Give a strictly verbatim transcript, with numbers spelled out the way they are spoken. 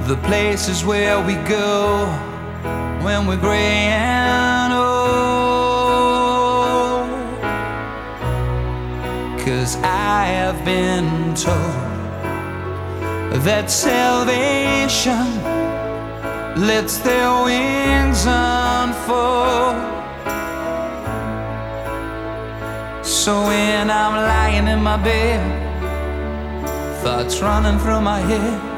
the places where we go when we're gray and old. 'Cause I have been told that salvation lets their wings unfold. So when I'm lying in my bed, thoughts running through my head,